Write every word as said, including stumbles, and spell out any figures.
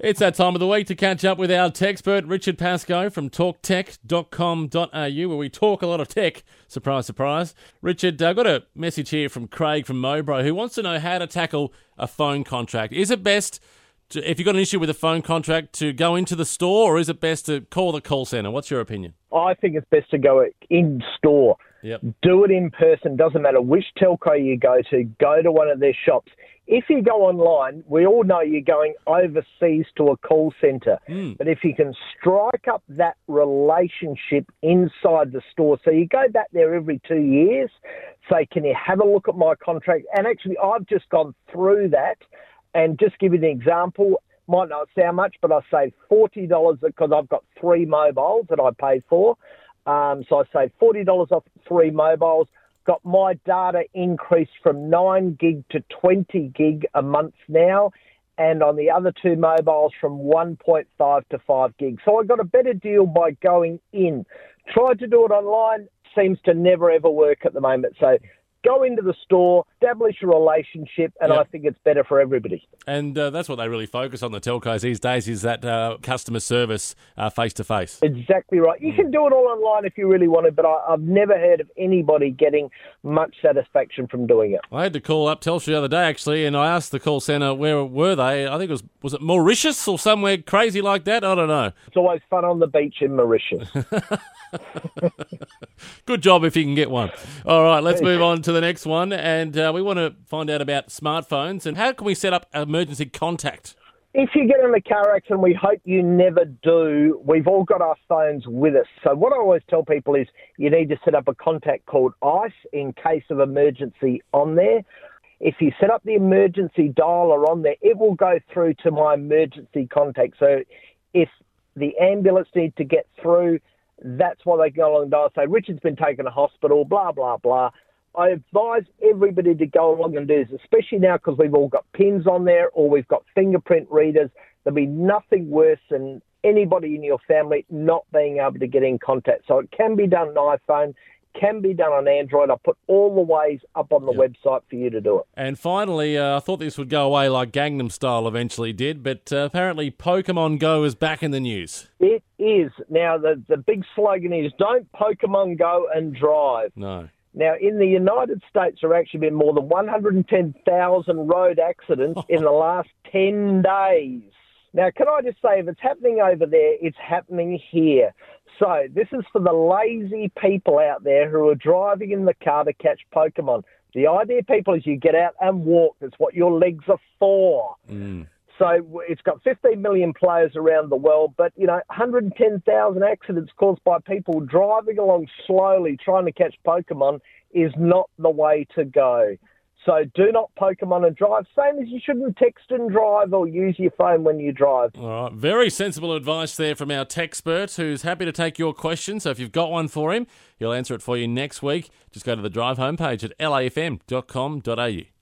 It's that time of the week to catch up with our techspert, Richard Pascoe from talk tech dot com dot a u, where we talk a lot of tech. Surprise, surprise. Richard, I got a message here from Craig from Mowbray who wants to know how to tackle a phone contract. Is it best, to, if you've got an issue with a phone contract, to go into the store, or is it best to call the call centre? What's your opinion? I think it's best to go in store. Yep. Do it in person. Doesn't matter which telco you go to. Go to one of their shops. If you go online, we all know you're going overseas to a call centre. Mm. But if you can strike up that relationship inside the store, so you go back there every two years, say, can you have a look at my contract? And actually, I've just gone through that, and just give you an example. Might not sound much, but I saved forty dollars because I've got three mobiles that I paid for. Um, so I saved forty dollars off three mobiles. Got my data increased from nine gig to twenty gig a month now, and on the other two mobiles from one point five to five gig. So I got a better deal by going in. Tried to do it online, seems to never ever work at the moment. So go into the store, establish a relationship, and Yep. I think it's better for everybody. And uh, that's what they really focus on, the telcos these days, is that uh, customer service uh, face-to-face. Exactly right. You can do it all online if you really want to, but I, I've never heard of anybody getting much satisfaction from doing it. I had to call up Telstra the other day, actually, and I asked the call centre where were they. I think it was, was it Mauritius or somewhere crazy like that? I don't know. It's always fun on the beach in Mauritius. Good job if you can get one. All right, let's move on to the next one. And uh, we want to find out about smartphones and how can we set up emergency contact? If you get in a car accident, we hope you never do. We've all got our phones with us. So what I always tell people is you need to set up a contact called ICE in case of emergency on there. If you set up the emergency dialer on there, it will go through to my emergency contact. So if the ambulance needs to get through, that's why they go along and dial, say, Richard's been taken to hospital, blah, blah, blah. I advise everybody to go along and do this, especially now because we've all got pins on there or we've got fingerprint readers. There'll be nothing worse than anybody in your family not being able to get in contact. So it can be done on iPhone, can be done on Android. I put all the ways up on the Yep. website for you to do it. And finally, uh, I thought this would go away like Gangnam Style eventually did, but uh, apparently Pokemon Go is back in the news. It is. Now, the, the big slogan is don't Pokemon Go and drive. No. Now, in the United States, there have actually been more than one hundred ten thousand road accidents in the last ten days. Now, can I just say, if it's happening over there, it's happening here. So this is for the lazy people out there who are driving in the car to catch Pokemon. The idea, people, is you get out and walk. That's what your legs are for. Mm. So it's got fifteen million players around the world, but, you know, one hundred ten thousand accidents caused by people driving along slowly trying to catch Pokemon is not the way to go. So do not Pokemon and drive, same as you shouldn't text and drive or use your phone when you drive. All right, very sensible advice there from our techspert, who's happy to take your question. So if you've got one for him, he'll answer it for you next week. Just go to the Drive homepage at l a f m dot com dot a u.